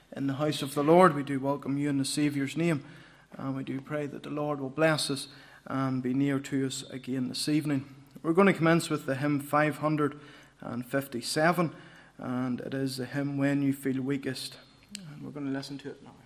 in the house of the Lord. We do welcome you in the Saviour's name. And we do pray that the Lord will bless us and be near to us again this evening. We're going to commence with the hymn 557, and it is the hymn When You Feel Weakest. And we're going to listen to it now.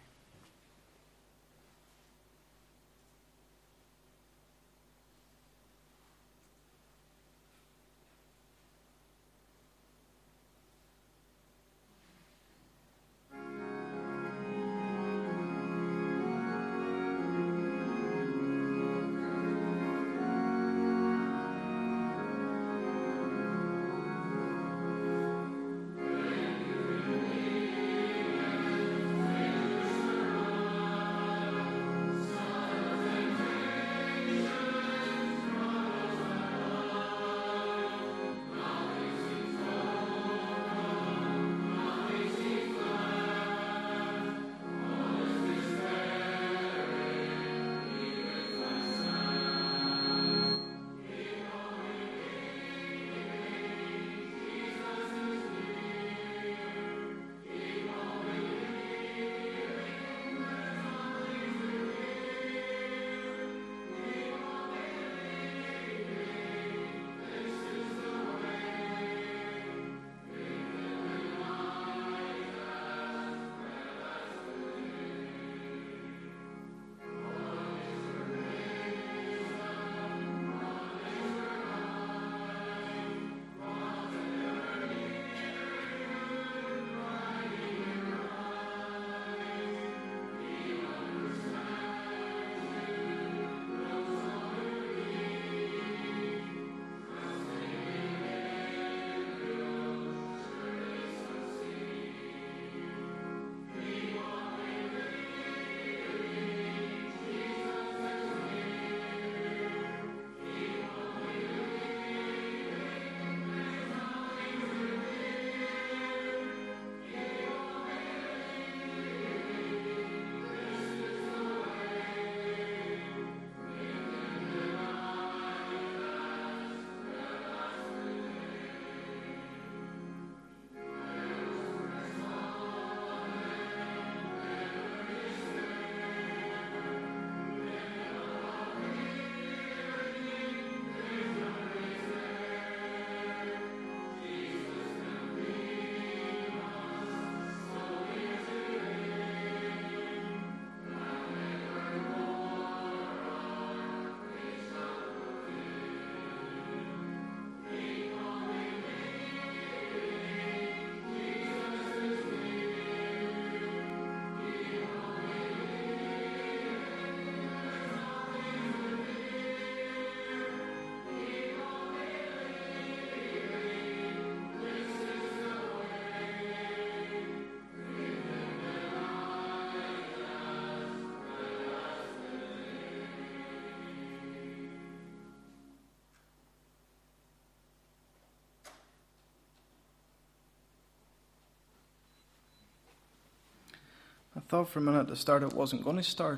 I thought for a minute at the start it wasn't going to start.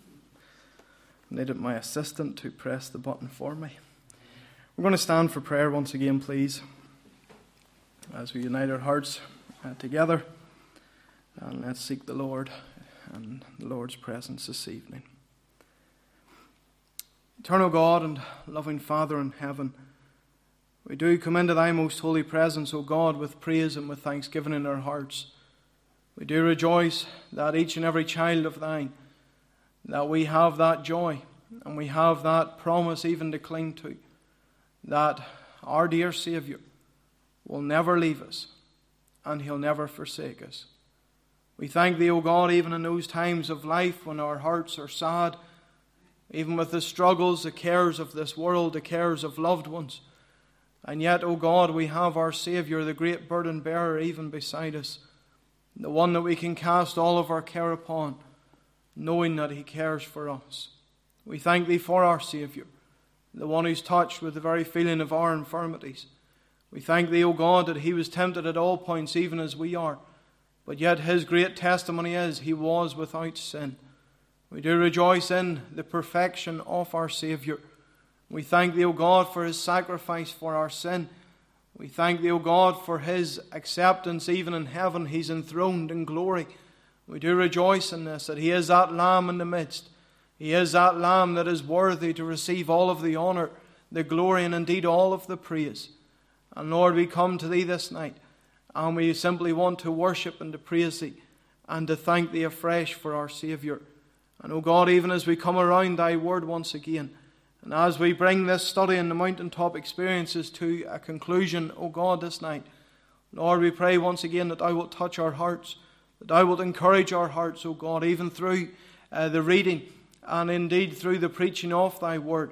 I needed my assistant to press the button for me. We're going to stand for prayer once again, please, as we unite our hearts together, and let's seek the Lord and the Lord's presence this evening. Eternal God and loving Father in heaven, we do come into thy most holy presence, O God, with praise and with thanksgiving in our hearts. We do rejoice that each and every child of thine, that we have that joy and we have that promise even to cling to, that our dear Saviour will never leave us and he'll never forsake us. We thank thee, O God, even in those times of life when our hearts are sad, even with the struggles, the cares of this world, the cares of loved ones. And yet, O God, we have our Saviour, the great burden bearer, even beside us, the one that we can cast all of our care upon, knowing that he cares for us. We thank thee for our Saviour, the one who's touched with the very feeling of our infirmities. We thank thee, O God, that he was tempted at all points, even as we are, but yet his great testimony is he was without sin. We do rejoice in the perfection of our Saviour. We thank thee, O God, for his sacrifice for our sin. We thank thee, O God, for his acceptance even in heaven. He's enthroned in glory. We do rejoice in this, that He is that Lamb in the midst. He is that Lamb that is worthy to receive all of the honor, the glory, and indeed all of the praise. And Lord, we come to Thee this night, and we simply want to worship and to praise Thee, and to thank Thee afresh for our Saviour. And, O God, even as we come around Thy Word once again, and as we bring this study in the mountaintop experiences to a conclusion, O God, this night, Lord, we pray once again that Thou wilt touch our hearts, that Thou wilt encourage our hearts, O God, even through the reading and indeed through the preaching of Thy Word,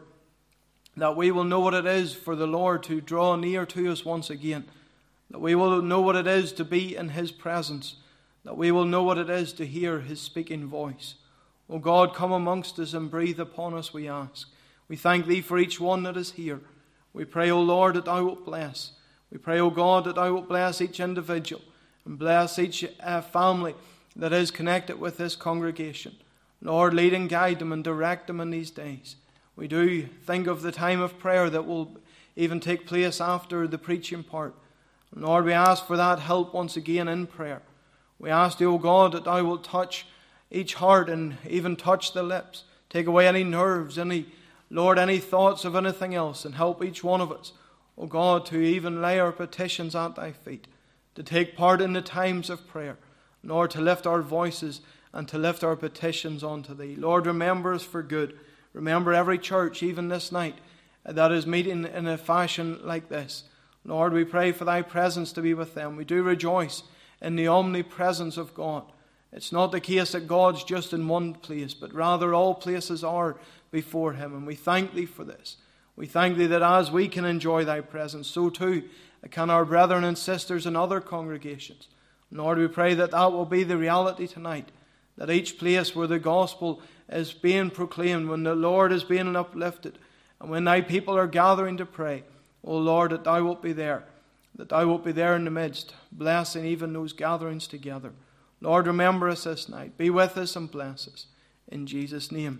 that we will know what it is for the Lord to draw near to us once again, that we will know what it is to be in His presence, that we will know what it is to hear His speaking voice. O God, come amongst us and breathe upon us, we ask. We thank Thee for each one that is here. We pray, O Lord, that Thou wilt bless. We pray, O God, that Thou wilt bless each individual and bless each family that is connected with this congregation. Lord, lead and guide them and direct them in these days. We do think of the time of prayer that will even take place after the preaching part. And Lord, we ask for that help once again in prayer. We ask Thee, O God, that Thou wilt touch each heart and even touch the lips. Take away any nerves, any thoughts of anything else, and help each one of us, O God, to even lay our petitions at Thy feet, to take part in the times of prayer, Lord, to lift our voices and to lift our petitions unto Thee. Lord, remember us for good. Remember every church, even this night, that is meeting in a fashion like this. Lord, we pray for Thy presence to be with them. We do rejoice in the omnipresence of God. It's not the case that God's just in one place, but rather all places are before Him. And we thank Thee for this. We thank Thee that as we can enjoy Thy presence, so too can our brethren and sisters in other congregations. Lord, we pray that that will be the reality tonight, that each place where the gospel is being proclaimed, when the Lord is being uplifted, and when Thy people are gathering to pray, O Lord, that Thou wilt be there, that Thou wilt be there in the midst, blessing even those gatherings together. Lord, remember us this night. Be with us and bless us. In Jesus' name,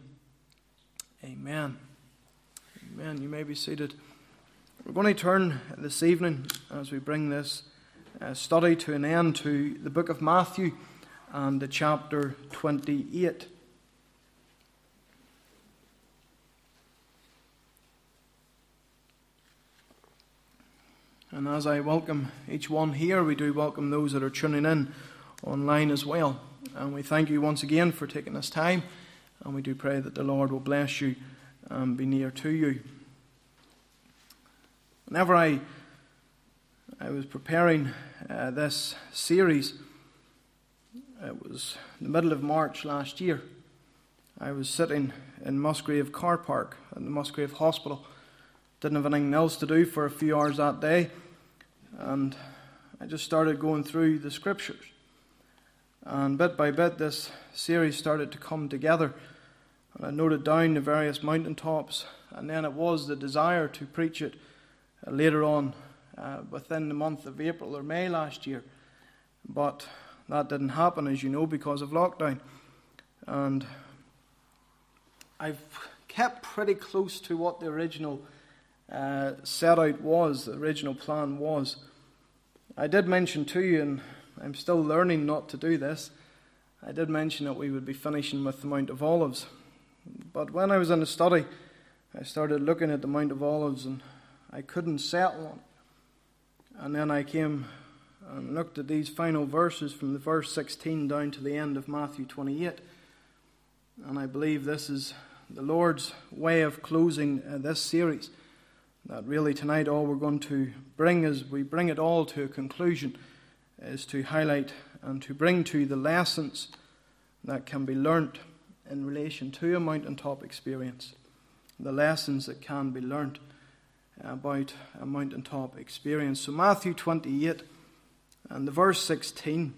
amen. Amen. You may be seated. We're going to turn this evening, as we bring this study to an end, to the book of Matthew and the chapter 28. And as I welcome each one here, we do welcome those that are tuning in online as well. And we thank you once again for taking this time, and we do pray that the Lord will bless you and be near to you. Whenever I was preparing this series, it was the middle of March last year. I was sitting in Musgrave Car Park at the Musgrave Hospital. Didn't have anything else to do for a few hours that day, and I just started going through the Scriptures. And bit by bit, this series started to come together. And I noted down the various mountaintops, and then it was the desire to preach it later on within the month of April or May last year. But that didn't happen, as you know, because of lockdown. And I've kept pretty close to what the original set out was, the original plan was. I did mention to you, and I'm still learning not to do this, I did mention that we would be finishing with the Mount of Olives. But when I was in the study, I started looking at the Mount of Olives and I couldn't settle on it. And then I came and looked at these final verses from the verse 16 down to the end of Matthew 28. And I believe this is the Lord's way of closing this series. That really tonight all we're going to bring, as we bring it all to a conclusion, is to highlight and to bring to the lessons that can be learnt in relation to a mountaintop experience. The lessons that can be learnt about a mountaintop experience. So Matthew 28 and the verse 16.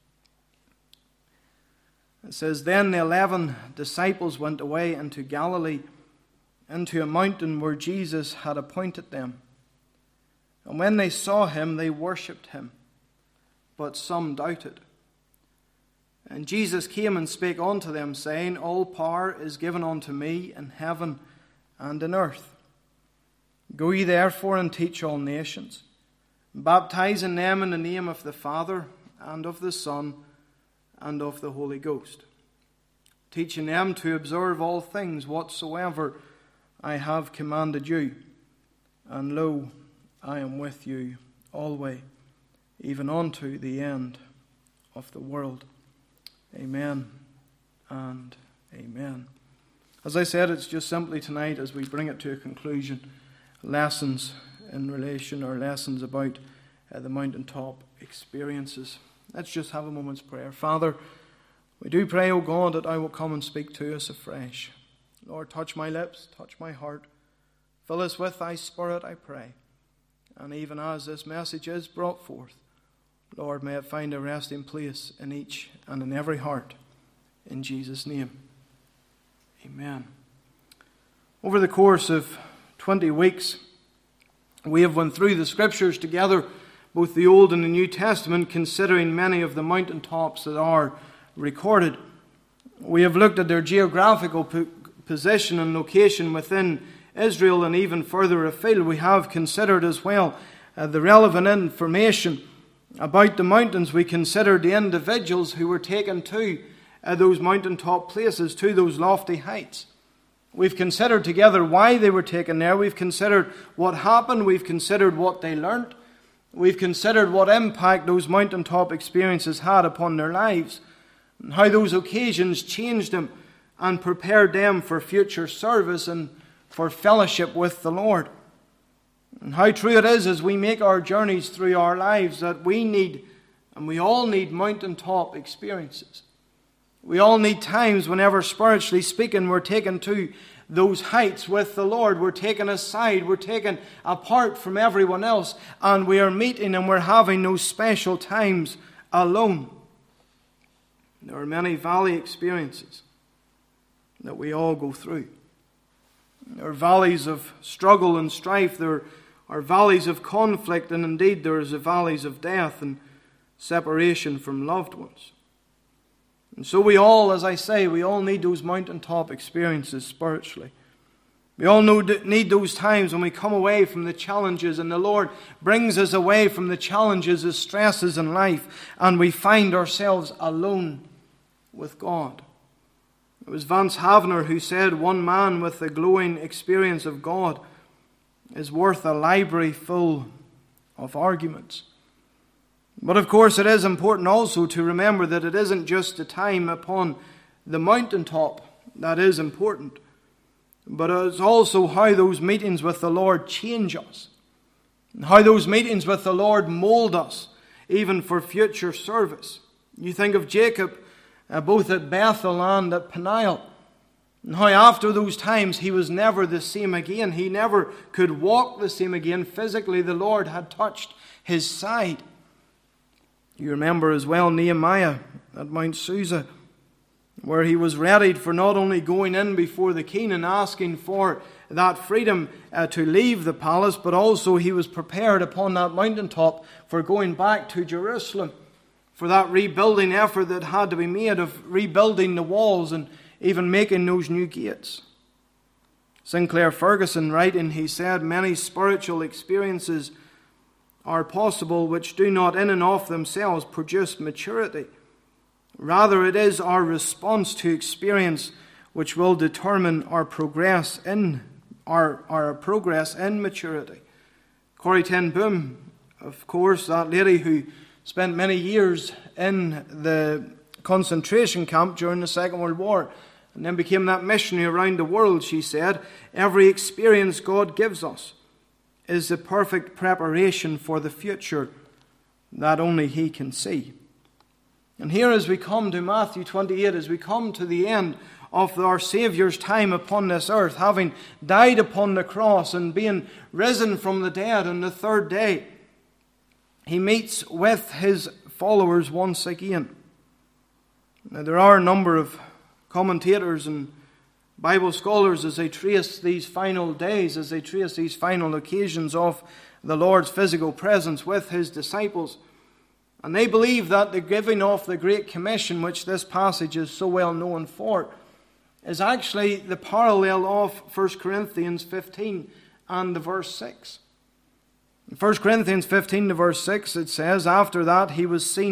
It says, "Then the 11 disciples went away into Galilee, into a mountain where Jesus had appointed them. And when they saw him, they worshipped him, but some doubted. And Jesus came and spake unto them, saying, All power is given unto me in heaven and in earth. Go ye therefore and teach all nations, baptizing them in the name of the Father and of the Son and of the Holy Ghost, teaching them to observe all things whatsoever I have commanded you. And lo, I am with you always, even unto the end of the world. Amen and amen. As I said, it's just simply tonight, as we bring it to a conclusion, lessons in relation, or lessons about the mountaintop experiences. Let's just have a moment's prayer. Father, we do pray, O God, that Thou will come and speak to us afresh. Lord, touch my lips, touch my heart. Fill us with Thy Spirit, I pray. And even as this message is brought forth, Lord, may it find a resting place in each and in every heart. In Jesus' name, amen. Over the course of 20 weeks, we have went through the Scriptures together, both the Old and the New Testament, considering many of the mountaintops that are recorded. We have looked at their geographical position and location within Israel and even further afield. We have considered as well the relevant information about the mountains. We considered the individuals who were taken to those mountaintop places, to those lofty heights. We've considered together why they were taken there. We've considered what happened. We've considered what they learnt. We've considered what impact those mountaintop experiences had upon their lives, and how those occasions changed them and prepared them for future service and for fellowship with the Lord. And how true it is as we make our journeys through our lives that we need, and we all need, mountaintop experiences. We all need times whenever, spiritually speaking, we're taken to those heights with the Lord. We're taken aside, we're taken apart from everyone else, and we are meeting and we're having those special times alone. There are many valley experiences that we all go through. There are valleys of struggle and strife. There are valleys of conflict, and indeed there is the valleys of death and separation from loved ones. And so we all, as I say, we all need those mountaintop experiences spiritually. We all need those times when we come away from the challenges, and the Lord brings us away from the challenges, the stresses in life, and we find ourselves alone with God. It was Vance Havner who said, "One man with a glowing experience of God is worth a library full of arguments." But of course it is important also to remember that it isn't just the time upon the mountaintop that is important, but it's also how those meetings with the Lord change us, and how those meetings with the Lord mold us, even for future service. You think of Jacob, both at Bethel and at Peniel, and how after those times he was never the same again. He never could walk the same again. Physically, the Lord had touched his side. You remember as well Nehemiah at Mount Susa, where he was readied for not only going in before the king and asking for that freedom to leave the palace, but also he was prepared upon that mountaintop for going back to Jerusalem, for that rebuilding effort that had to be made of rebuilding the walls and even making those new gates. Sinclair Ferguson writing, he said, "Many spiritual experiences are possible which do not in and of themselves produce maturity. Rather, it is our response to experience which will determine our progress in maturity." Corrie ten Boom, of course, that lady who spent many years in the concentration camp during the Second World War and then became that missionary around the world, she said, "Every experience God gives us is the perfect preparation for the future that only He can see." And here as we come to Matthew 28, as we come to the end of our Saviour's time upon this earth, having died upon the cross and being risen from the dead on the third day, He meets with His followers once again. Now, there are a number of commentators and Bible scholars as they trace these final days, as they trace these final occasions of the Lord's physical presence with His disciples. And they believe that the giving of the Great Commission, which this passage is so well known for, is actually the parallel of 1 Corinthians 15 and the verse 6. In 1 Corinthians 15 to verse 6 it says, "After that He was seen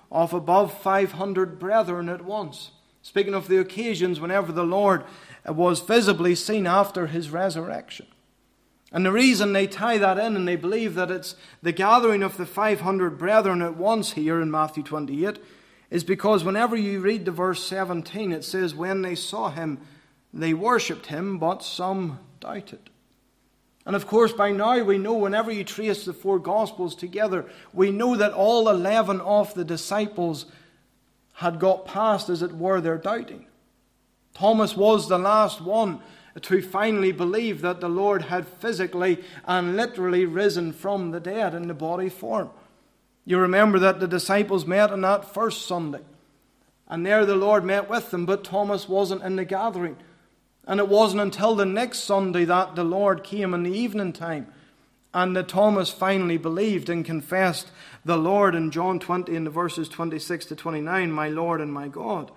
of above 500 brethren at once. Speaking of the occasions whenever the Lord was visibly seen after his resurrection. And the reason they tie that in, and they believe that it's the gathering of the 500 brethren at once here in Matthew 28, is because whenever you read the verse 17, it says, when they saw him, they worshipped him, but some doubted. And of course, by now we know, whenever you trace the four Gospels together, we know that all 11 of the disciples had got past, as it were, their doubting. Thomas was the last one to finally believe that the Lord had physically and literally risen from the dead in the body form. You remember that the disciples met on that first Sunday, and there the Lord met with them, but Thomas wasn't in the gathering. And it wasn't until the next Sunday that the Lord came in the evening time, and that Thomas finally believed and confessed the Lord in John 20 in the verses 26 to 29, my Lord and my God.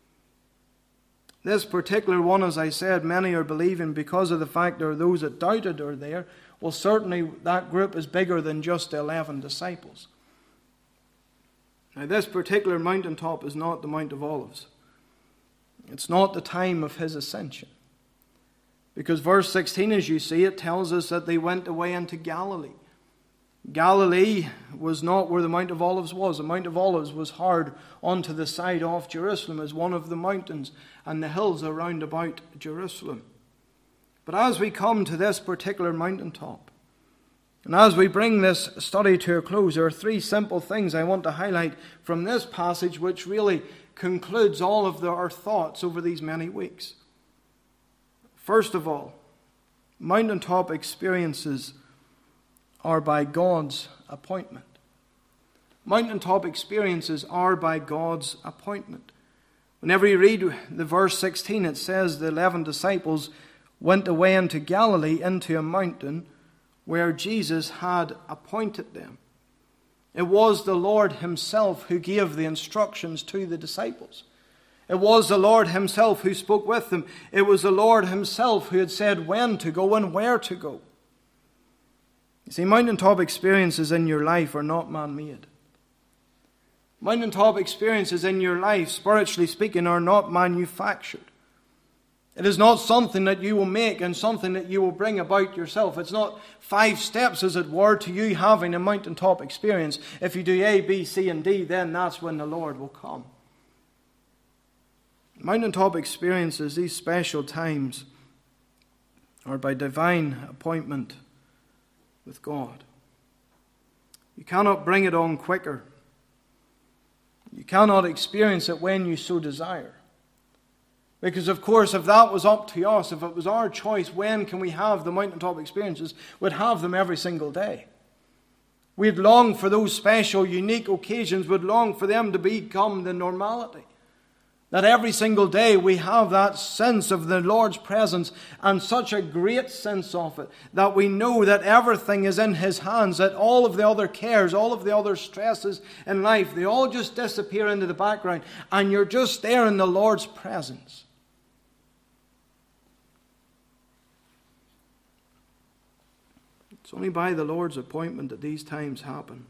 This particular one, as I said, many are believing because of the fact there are those that doubted are there. Well, certainly that group is bigger than just the 11 disciples. Now, this particular mountaintop is not the Mount of Olives. It's not the time of his ascension. Because verse 16, as you see, it tells us that they went away into Galilee. Galilee was not where the Mount of Olives was. The Mount of Olives was hard onto the side of Jerusalem as one of the mountains and the hills around about Jerusalem. But as we come to this particular mountaintop, and as we bring this study to a close, there are three simple things I want to highlight from this passage, which really concludes all of our thoughts over these many weeks. First of all, mountaintop experiences are by God's appointment. Mountaintop experiences are by God's appointment. Whenever you read the verse 16, it says the 11 disciples went away into Galilee, into a mountain where Jesus had appointed them. It was the Lord himself who gave the instructions to the disciples. It was the Lord himself who spoke with them. It was the Lord himself who had said when to go and where to go. You see, mountaintop experiences in your life are not man-made. Mountaintop experiences in your life, spiritually speaking, are not manufactured. It is not something that you will make and something that you will bring about yourself. It's not 5 steps, as it were, to you having a mountaintop experience. If you do A, B, C, and D, then that's when the Lord will come. Mountaintop experiences, these special times, are by divine appointment with God. You cannot bring it on quicker. You cannot experience it when you so desire. Because, of course, if that was up to us, if it was our choice, when can we have the mountaintop experiences, we'd have them every single day. We'd long for those special, unique occasions. We'd long for them to become the normality. That every single day we have that sense of the Lord's presence, and such a great sense of it, that we know that everything is in his hands, that all of the other cares, all of the other stresses in life, they all just disappear into the background, and you're just there in the Lord's presence. It's only by the Lord's appointment that these times happen.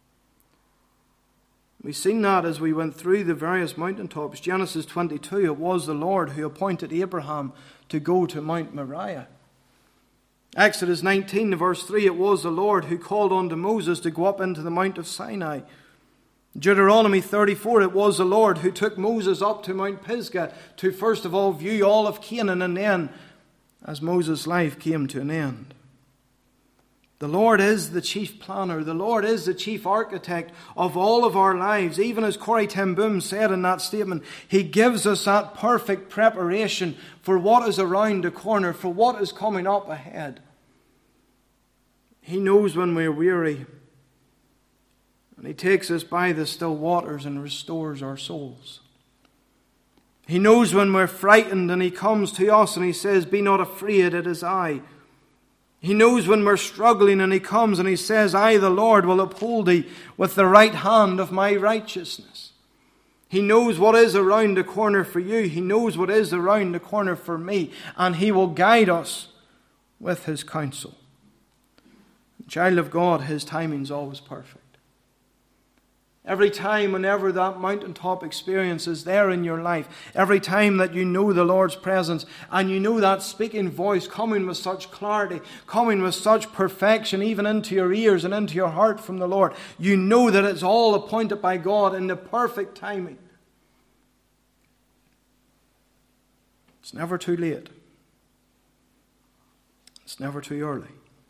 We've seen that as we went through the various mountaintops. Genesis 22, it was the Lord who appointed Abraham to go to Mount Moriah. Exodus 19, verse 3, it was the Lord who called unto Moses to go up into the Mount of Sinai. Deuteronomy 34, it was the Lord who took Moses up to Mount Pisgah to first of all view all of Canaan, and then, as Moses' life came to an end. The Lord is the chief planner. The Lord is the chief architect of all of our lives. Even as Corrie ten Boom said in that statement, he gives us that perfect preparation for what is around the corner, for what is coming up ahead. He knows when we're weary, and he takes us by the still waters and restores our souls. He knows when we're frightened, and he comes to us and he says, be not afraid, it is I. He knows when we're struggling, and he comes and he says, I, the Lord, will uphold thee with the right hand of my righteousness. He knows what is around the corner for you. He knows what is around the corner for me. And he will guide us with his counsel. Child of God, his timing is always perfect. Every time, whenever that mountaintop experience is there in your life, every time that you know the Lord's presence and you know that speaking voice coming with such clarity, coming with such perfection, even into your ears and into your heart from the Lord, you know that it's all appointed by God in the perfect timing. It's never too late. It's never too early.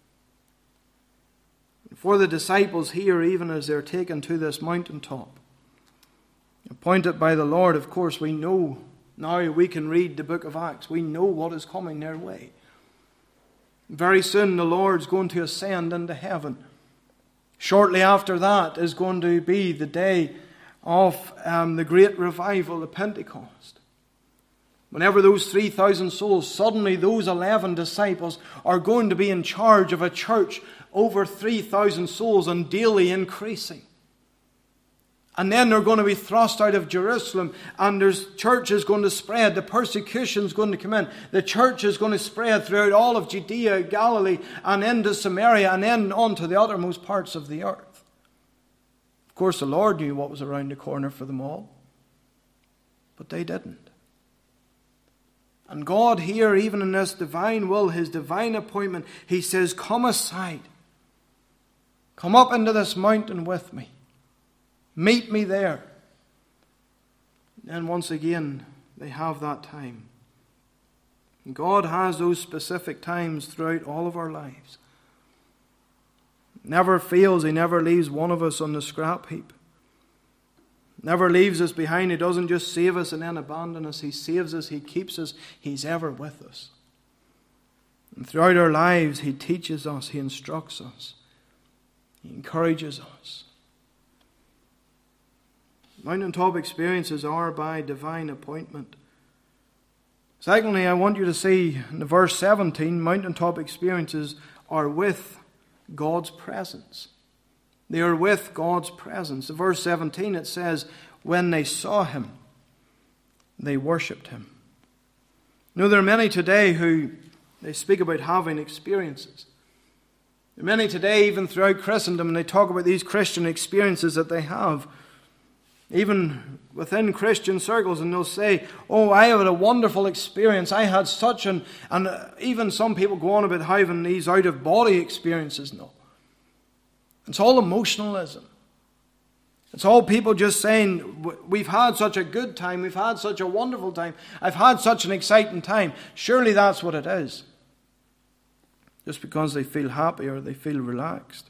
For the disciples here, even as they're taken to this mountaintop, appointed by the Lord, of course, we know, now we can read the book of Acts, we know what is coming their way. Very soon the Lord's going to ascend into heaven. Shortly after that is going to be the day of the great revival, the Pentecost. Whenever those 3,000 souls, suddenly those 11 disciples are going to be in charge of a church over 3,000 souls and daily increasing. And then they're going to be thrust out of Jerusalem, and there's church is going to spread. The persecution is going to come in. The church is going to spread throughout all of Judea, Galilee, and into Samaria, and then on to the uttermost parts of the earth. Of course, the Lord knew what was around the corner for them all, but they didn't. And God here, even in this divine will, His divine appointment, He says, come aside. Come up into this mountain with me. Meet me there. And once again, they have that time. And God has those specific times throughout all of our lives. Never fails. He never leaves one of us on the scrap heap. Never leaves us behind. He doesn't just save us and then abandon us. He saves us. He keeps us. He's ever with us. And throughout our lives, He teaches us. He instructs us. He encourages us. Mountaintop experiences are by divine appointment. Secondly, I want you to see in verse 17, mountaintop experiences are with God's presence. They are with God's presence. In verse 17 it says, when they saw Him, they worshipped Him. You know, there are many today who they speak about having experiences. There are many today, even throughout Christendom, and they talk about these Christian experiences that they have. Even within Christian circles, and they'll say, oh, I had a wonderful experience. I had such and even some people go on about having these out-of-body experiences. No. It's all emotionalism. It's all people just saying, we've had such a good time, we've had such a wonderful time, I've had such an exciting time. Surely that's what it is. Just because they feel happy or they feel relaxed.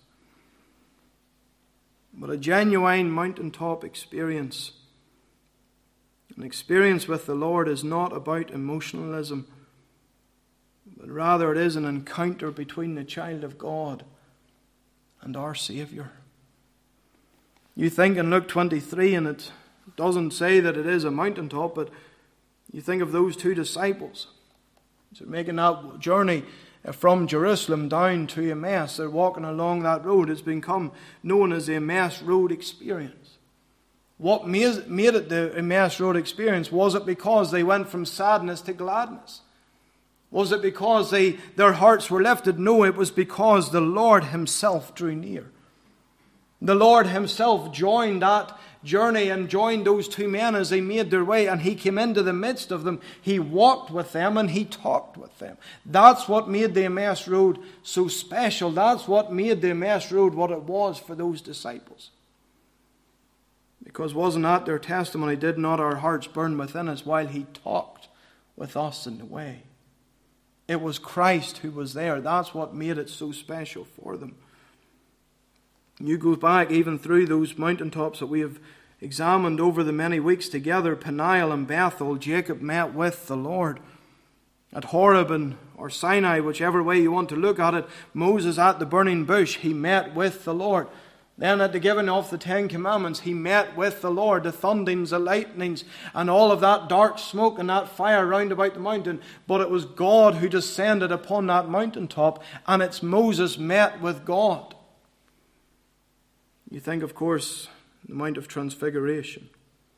But a genuine mountaintop experience, an experience with the Lord, is not about emotionalism, but rather it is an encounter between the child of God and our Saviour. You think in Luke 23, and it doesn't say that it is a mountaintop, but you think of those two disciples. They're making that journey from Jerusalem down to Emmaus. They're walking along that road. It's become known as the Emmaus Road experience. What made it the Emmaus Road experience? Was it because they went from sadness to gladness? Was it because their hearts were lifted? No, it was because the Lord Himself drew near. The Lord Himself joined that journey and joined those two men as they made their way, and He came into the midst of them. He walked with them and He talked with them. That's what made the Emmaus Road so special. That's what made the Emmaus Road what it was for those disciples. Because wasn't that their testimony? Did not our hearts burn within us while He talked with us in the way? It was Christ who was there. That's what made it so special for them. You go back even through those mountaintops that we have examined over the many weeks together, Peniel and Bethel, Jacob met with the Lord. At Horeb or Sinai, whichever way you want to look at it, Moses at the burning bush, he met with the Lord. Then at the giving of the 10 Commandments, he met with the Lord. The thunderings, the lightnings, and all of that dark smoke and that fire round about the mountain. But it was God who descended upon that mountaintop, and it's Moses met with God. You think, of course, the Mount of Transfiguration.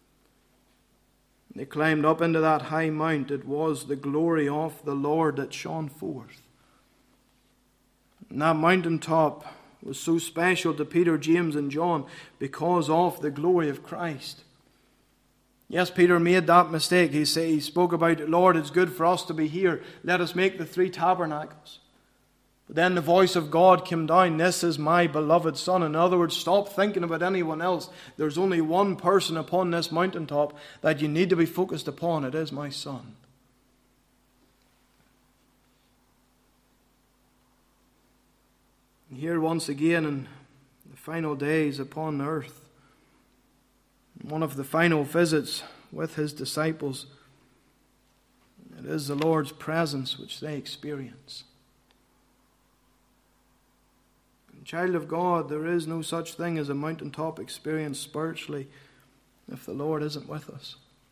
They climbed up into that high mount. It was the glory of the Lord that shone forth. And that mountaintop was so special to Peter, James, and John because of the glory of Christ. Yes, Peter made that mistake. He spoke about, Lord, it's good for us to be here. Let us make the 3 tabernacles. But then the voice of God came down, this is my beloved Son. In other words, stop thinking about anyone else. There's only one person upon this mountaintop that you need to be focused upon. It is my Son. And here once again in the final days upon earth, one of the final visits with his disciples, it is the Lord's presence which they experience. And child of God, there is no such thing as a mountaintop experience spiritually if the Lord isn't with us.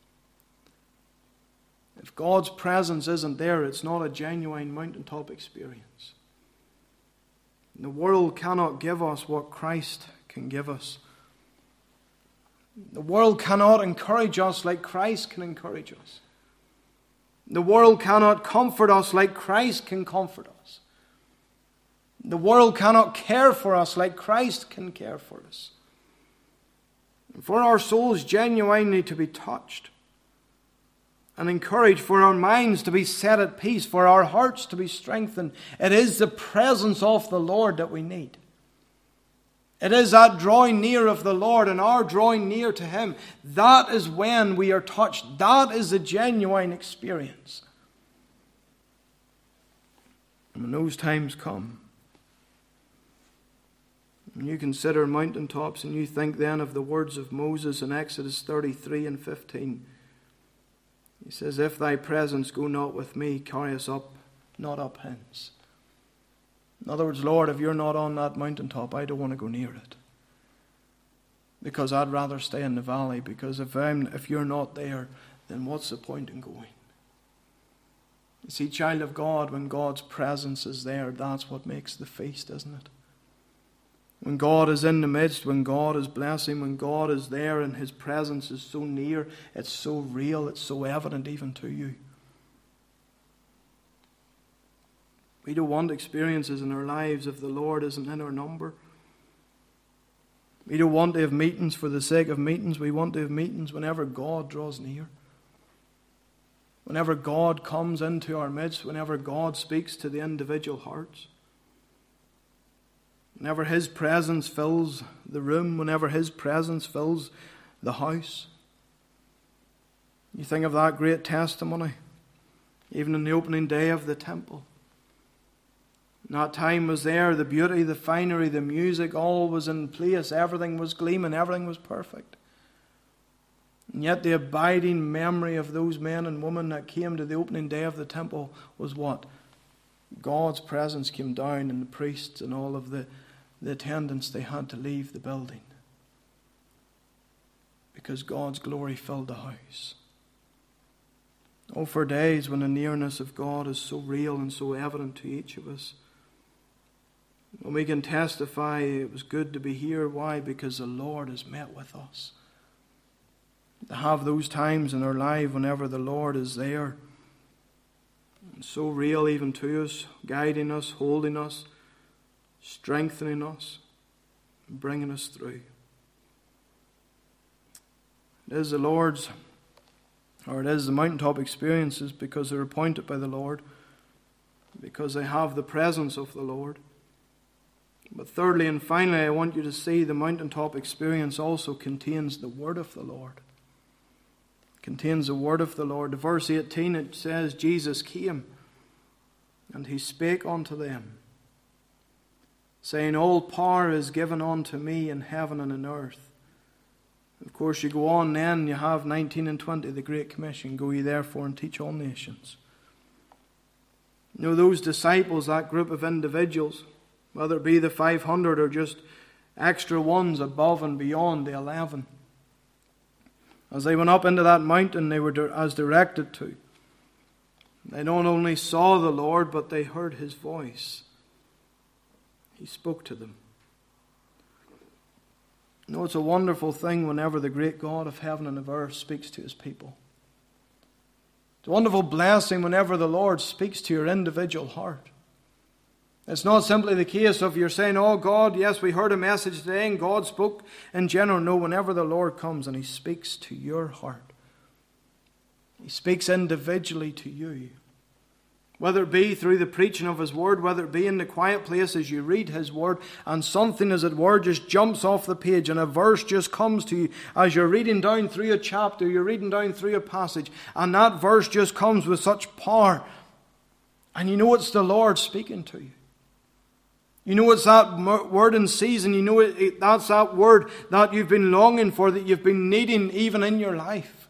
If God's presence isn't there, it's not a genuine mountaintop experience. The world cannot give us what Christ can give us. The world cannot encourage us like Christ can encourage us. The world cannot comfort us like Christ can comfort us. The world cannot care for us like Christ can care for us. And for our souls genuinely to be touched and encouraged, for our minds to be set at peace, for our hearts to be strengthened, it is the presence of the Lord that we need. It is that drawing near of the Lord and our drawing near to Him. That is when we are touched. That is a genuine experience. And when those times come, and you consider mountaintops and you think then of the words of Moses in Exodus 33 and 15. He says, if thy presence go not with me, carry us up, not up hence. In other words, Lord, if you're not on that mountaintop, I don't want to go near it. Because I'd rather stay in the valley, because if you're not there, then what's the point in going? You see, child of God, when God's presence is there, that's what makes the feast, isn't it? When God is in the midst, when God is blessing, when God is there and His presence is so near, it's so real, it's so evident even to you. We don't want experiences in our lives if the Lord isn't in our number. We don't want to have meetings for the sake of meetings. We want to have meetings whenever God draws near. Whenever God comes into our midst, whenever God speaks to the individual hearts. Whenever His presence fills the room, whenever His presence fills the house. You think of that great testimony, even in the opening day of the temple. And that time was there, the beauty, the finery, the music, all was in place, everything was gleaming, everything was perfect. And yet the abiding memory of those men and women that came to the opening day of the temple was what? God's presence came down, and the priests and all of the attendants, they had to leave the building. Because God's glory filled the house. Oh, for days when the nearness of God is so real and so evident to each of us. When we can testify it was good to be here. Why? Because the Lord has met with us. To have those times in our life whenever the Lord is there. And so real even to us, guiding us, holding us, strengthening us, and bringing us through. It is the Lord's, or it is the mountaintop experiences because they're appointed by the Lord, because they have the presence of the Lord. But thirdly and finally, I want you to see the mountaintop experience also contains the word of the Lord. It contains the word of the Lord. Verse 18, it says, Jesus came, and He spake unto them, saying, all power is given unto me in heaven and in earth. Of course, you go on then, you have 19 and 20, the Great Commission. Go ye therefore and teach all nations. You know, those disciples, that group of individuals, whether it be the 500 or just extra ones above and beyond the 11, as they went up into that mountain, they were as directed to. They not only saw the Lord, but they heard His voice. He spoke to them. You know, it's a wonderful thing whenever the great God of heaven and of earth speaks to His people. It's a wonderful blessing whenever the Lord speaks to your individual heart. It's not simply the case of you're saying, oh God, yes, we heard a message today and God spoke in general. No, whenever the Lord comes and He speaks to your heart, He speaks individually to you. Whether it be through the preaching of His Word, whether it be in the quiet place as you read His Word, and something, as it were, just jumps off the page and a verse just comes to you as you're reading down through a chapter, you're reading down through a passage, and that verse just comes with such power. And you know it's the Lord speaking to you. You know it's that word in season. You know that's that word that you've been longing for, that you've been needing even in your life.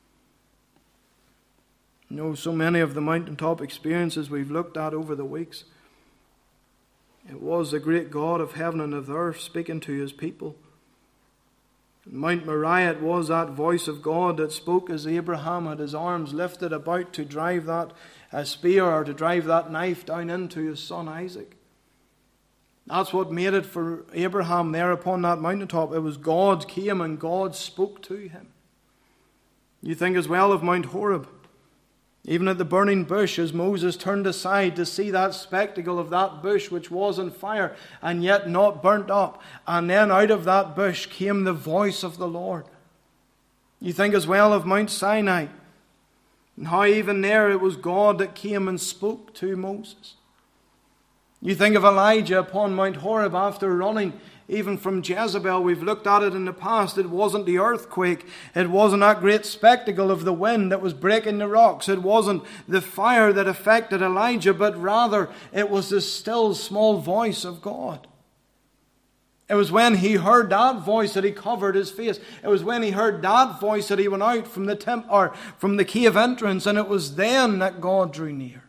You know, so many of the mountaintop experiences we've looked at over the weeks, it was the great God of heaven and of earth speaking to His people. Mount Moriah, it was that voice of God that spoke as Abraham had his arms lifted about to drive that spear or to drive that knife down into his son Isaac. That's what made it for Abraham there upon that mountaintop. It was God came and God spoke to him. You think as well of Mount Horeb. Even at the burning bush, as Moses turned aside to see that spectacle of that bush which was on fire and yet not burnt up. And then out of that bush came the voice of the Lord. You think as well of Mount Sinai. And how even there it was God that came and spoke to Moses. You think of Elijah upon Mount Horeb after running even from Jezebel. We've looked at it in the past. It wasn't the earthquake. It wasn't that great spectacle of the wind that was breaking the rocks. It wasn't the fire that affected Elijah, but rather it was the still small voice of God. It was when he heard that voice that he covered his face. It was when he heard that voice that he went out from the cave entrance, and it was then that God drew near.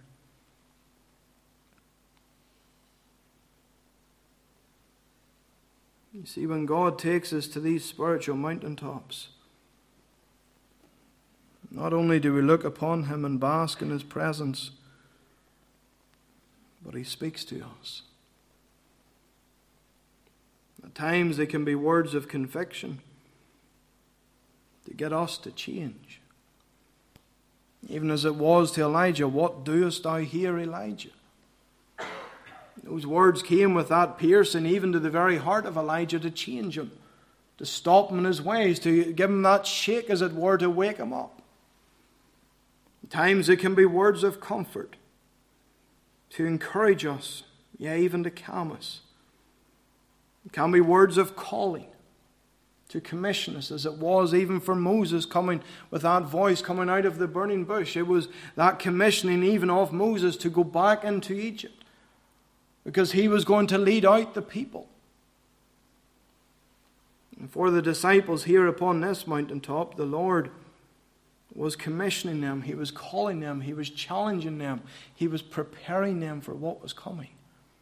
You see, when God takes us to these spiritual mountaintops, not only do we look upon Him and bask in His presence, but He speaks to us. At times they can be words of conviction to get us to change. Even as it was to Elijah, what doest thou here, Elijah? Those words came with that piercing even to the very heart of Elijah to change him, to stop him in his ways, to give him that shake, as it were, to wake him up. At times it can be words of comfort, to encourage us, yea, even to calm us. It can be words of calling, to commission us, as it was even for Moses coming with that voice coming out of the burning bush. It was that commissioning even of Moses to go back into Egypt, because he was going to lead out the people. And for the disciples here upon this mountaintop, the Lord was commissioning them. He was calling them. He was challenging them. He was preparing them for what was coming.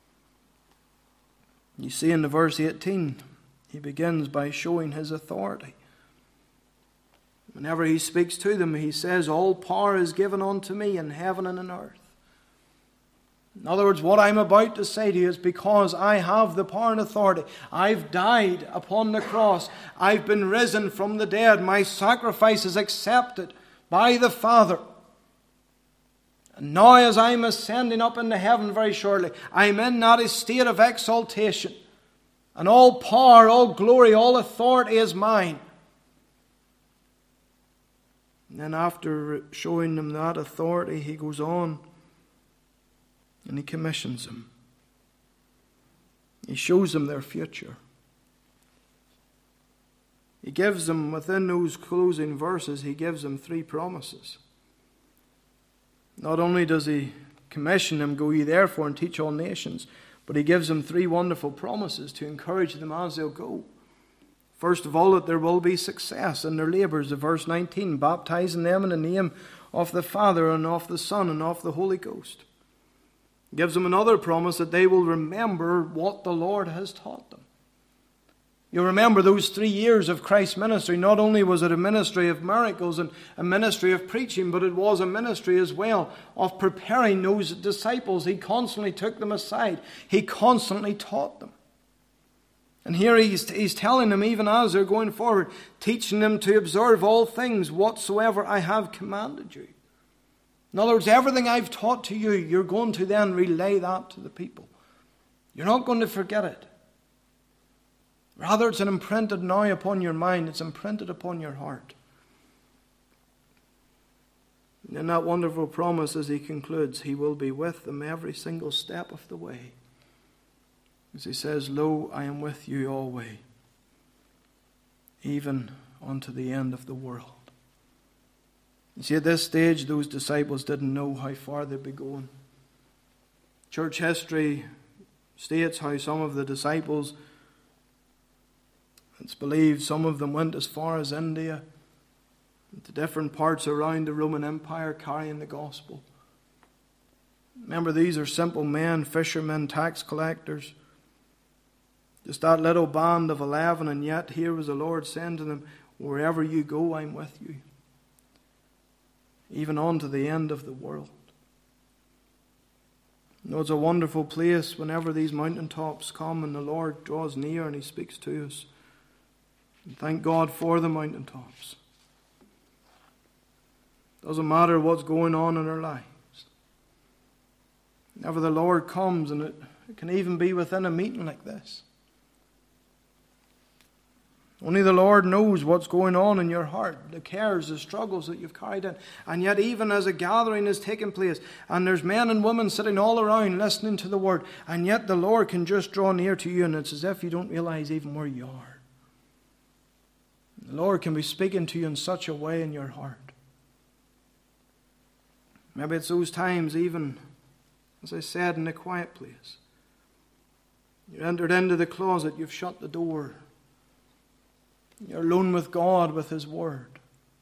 You see in the verse 18, He begins by showing His authority. Whenever He speaks to them, He says, all power is given unto me in heaven and in earth. In other words, what I'm about to say to you is because I have the power and authority. I've died upon the cross. I've been risen from the dead. My sacrifice is accepted by the Father. And now as I'm ascending up into heaven very shortly, I'm in that estate of exaltation. And all power, all glory, all authority is mine. And then after showing them that authority, He goes on and He commissions them. He shows them their future. He gives them, within those closing verses, He gives them 3 promises. Not only does He commission them, go ye therefore and teach all nations, but He gives them 3 wonderful promises to encourage them as they'll go. First of all, that there will be success in their labours. Verse 19, baptizing them in the name of the Father and of the Son and of the Holy Ghost. Gives them another promise that they will remember what the Lord has taught them. You remember those 3 years of Christ's ministry. Not only was it a ministry of miracles and a ministry of preaching, but it was a ministry as well of preparing those disciples. He constantly took them aside. He constantly taught them. And here he's telling them, even as they're going forward, teaching them to observe all things whatsoever I have commanded you. In other words, everything I've taught to you, you're going to then relay that to the people. You're not going to forget it. Rather, it's imprinted now upon your mind. It's imprinted upon your heart. And in that wonderful promise, as he concludes, he will be with them every single step of the way. As he says, "Lo, I am with you always, even unto the end of the world." You see, at this stage, those disciples didn't know how far they'd be going. Church history states how some of the disciples, it's believed some of them went as far as India, to different parts around the Roman Empire carrying the gospel. Remember, these are simple men, fishermen, tax collectors. Just that little band of 11, and yet here was the Lord saying to them, "Wherever you go, I'm with you. Even on to the end of the world." You know, it's a wonderful place whenever these mountaintops come and the Lord draws near and he speaks to us. And thank God for the mountaintops. Doesn't matter what's going on in our lives. Whenever the Lord comes, and it can even be within a meeting like this. Only the Lord knows what's going on in your heart, the cares, the struggles that you've carried in. And yet even as a gathering is taking place, and there's men and women sitting all around listening to the word, and yet the Lord can just draw near to you, and it's as if you don't realize even where you are. The Lord can be speaking to you in such a way in your heart. Maybe it's those times even, as I said, in a quiet place. You entered into the closet, you've shut the door. You're alone with God, with His Word.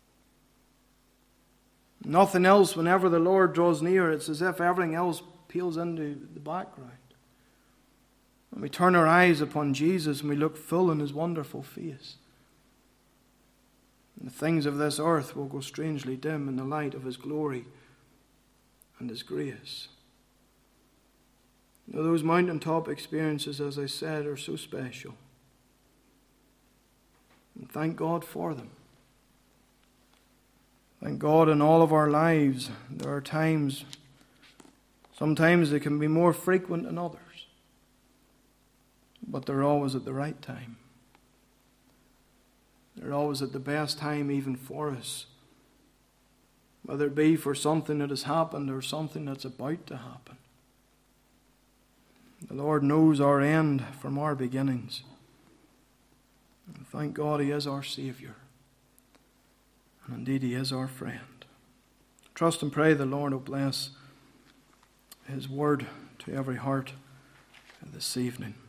Nothing else, whenever the Lord draws near, it's as if everything else peels into the background. And we turn our eyes upon Jesus and we look full in His wonderful face. And the things of this earth will go strangely dim in the light of His glory and His grace. You know, those mountaintop experiences, as I said, are so special. And thank God for them. Thank God in all of our lives there are times, sometimes they can be more frequent than others, but they're always at the right time. They're always at the best time even for us, whether it be for something that has happened or something that's about to happen. The Lord knows our end from our beginnings. And thank God He is our Saviour. And indeed He is our friend. Trust and pray the Lord will bless His word to every heart this evening.